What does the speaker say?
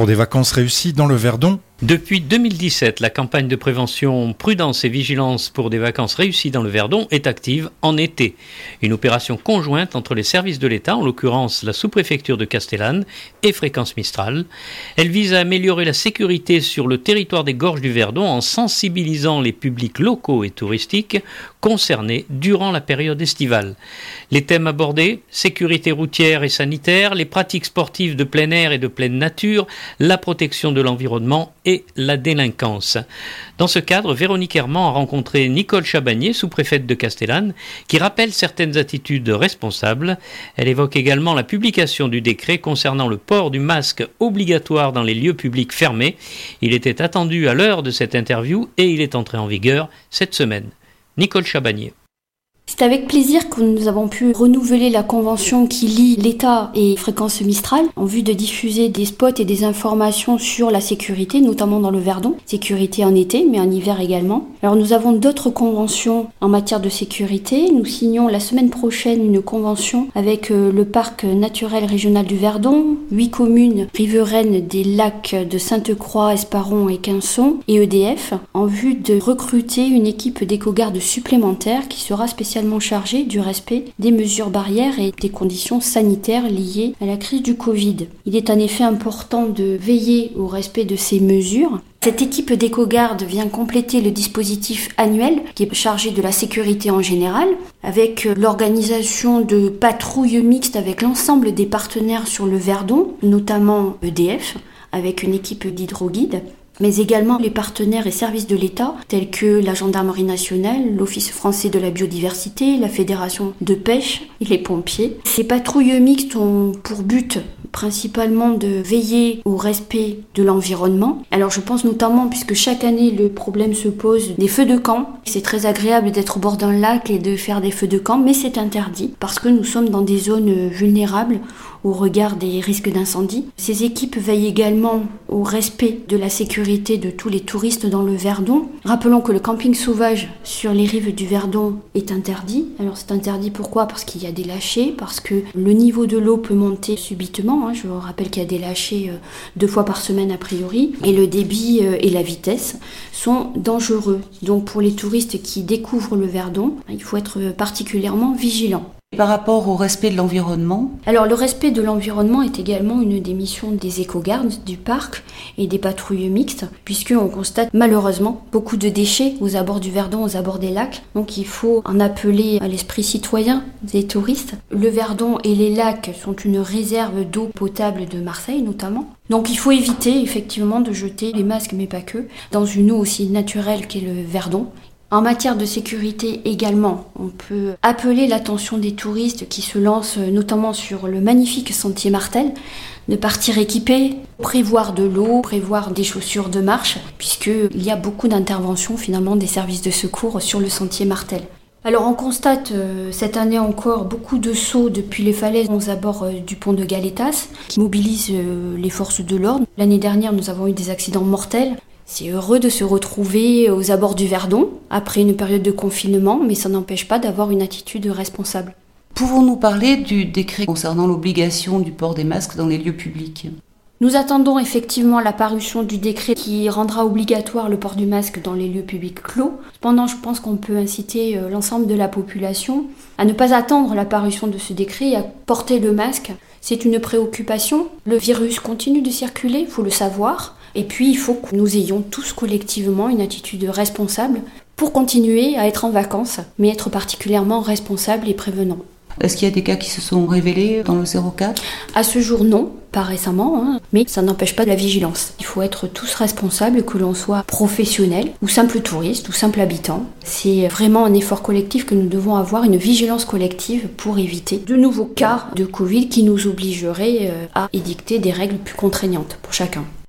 pour des vacances réussies dans le Verdon. Depuis 2017, la campagne de prévention Prudence et Vigilance pour des vacances réussies dans le Verdon est active en été. Une opération conjointe entre les services de l'État, en l'occurrence la sous-préfecture de Castellane et Fréquence Mistral. Elle vise à améliorer la sécurité sur le territoire des gorges du Verdon en sensibilisant les publics locaux et touristiques concernés durant la période estivale. Les thèmes abordés, sécurité routière et sanitaire, les pratiques sportives de plein air et de pleine nature, la protection de l'environnement et la délinquance. Dans ce cadre, Véronique Herman a rencontré Nicole Chabagnier, sous-préfète de Castellane, qui rappelle certaines attitudes responsables. Elle évoque également la publication du décret concernant le port du masque obligatoire dans les lieux publics fermés. Il était attendu à l'heure de cette interview et il est entré en vigueur cette semaine. Nicole Chabagnier. C'est avec plaisir que nous avons pu renouveler la convention qui lie l'État et Fréquence Mistral en vue de diffuser des spots et des informations sur la sécurité, notamment dans le Verdon. Sécurité en été, mais en hiver également. Alors nous avons d'autres conventions en matière de sécurité. Nous signons la semaine prochaine une convention avec le parc naturel régional du Verdon, 8 communes riveraines des lacs de Sainte-Croix, Esparon et Quinçon et EDF, en vue de recruter une équipe d'éco-gardes supplémentaire qui sera spécialisée chargé du respect des mesures barrières et des conditions sanitaires liées à la crise du Covid. Il est en effet important de veiller au respect de ces mesures. Cette équipe d'éco-gardes vient compléter le dispositif annuel qui est chargé de la sécurité en général, avec l'organisation de patrouilles mixtes avec l'ensemble des partenaires sur le Verdon, notamment EDF, avec une équipe d'hydroguides, mais également les partenaires et services de l'État, tels que la Gendarmerie nationale, l'Office français de la biodiversité, la Fédération de pêche et les pompiers. Ces patrouilles mixtes ont pour but principalement de veiller au respect de l'environnement. Alors je pense notamment, puisque chaque année le problème se pose, des feux de camp. C'est très agréable d'être au bord d'un lac et de faire des feux de camp, mais c'est interdit parce que nous sommes dans des zones vulnérables au regard des risques d'incendie. Ces équipes veillent également au respect de la sécurité de tous les touristes dans le Verdon. Rappelons que le camping sauvage sur les rives du Verdon est interdit. Alors c'est interdit pourquoi ? Parce qu'il y a des lâchers, parce que le niveau de l'eau peut monter subitement. Je vous rappelle qu'il y a des lâchers 2 fois par semaine a priori. Et le débit et la vitesse sont dangereux. Donc pour les touristes qui découvrent le Verdon, il faut être particulièrement vigilant. Par rapport au respect de l'environnement ? Alors le respect de l'environnement est également une des missions des éco-gardes du parc et des patrouilles mixtes, puisqu'on constate malheureusement beaucoup de déchets aux abords du Verdon, aux abords des lacs. Donc il faut en appeler à l'esprit citoyen des touristes. Le Verdon et les lacs sont une réserve d'eau potable de Marseille notamment. Donc il faut éviter effectivement de jeter les masques, mais pas que, dans une eau aussi naturelle qu'est le Verdon. En matière de sécurité également, on peut appeler l'attention des touristes qui se lancent notamment sur le magnifique sentier Martel, de partir équipés, prévoir de l'eau, prévoir des chaussures de marche, puisqu'il y a beaucoup d'interventions finalement des services de secours sur le sentier Martel. Alors on constate cette année encore beaucoup de sauts depuis les falaises aux abords du pont de Galetas qui mobilisent les forces de l'ordre. L'année dernière, nous avons eu des accidents mortels. C'est heureux de se retrouver aux abords du Verdon après une période de confinement, mais ça n'empêche pas d'avoir une attitude responsable. Pouvons-nous parler du décret concernant l'obligation du port des masques dans les lieux publics ? Nous attendons effectivement la parution du décret qui rendra obligatoire le port du masque dans les lieux publics clos. Cependant, je pense qu'on peut inciter l'ensemble de la population à ne pas attendre la parution de ce décret et à porter le masque. C'est une préoccupation. Le virus continue de circuler, il faut le savoir. Et puis, il faut que nous ayons tous collectivement une attitude responsable pour continuer à être en vacances, mais être particulièrement responsable et prévenant. Est-ce qu'il y a des cas qui se sont révélés dans le 04 ? À ce jour, non, pas récemment, mais ça n'empêche pas de la vigilance. Il faut être tous responsables, que l'on soit professionnel, ou simple touriste, ou simple habitant. C'est vraiment un effort collectif que nous devons avoir, une vigilance collective pour éviter de nouveaux cas de Covid qui nous obligeraient à édicter des règles plus contraignantes pour chacun.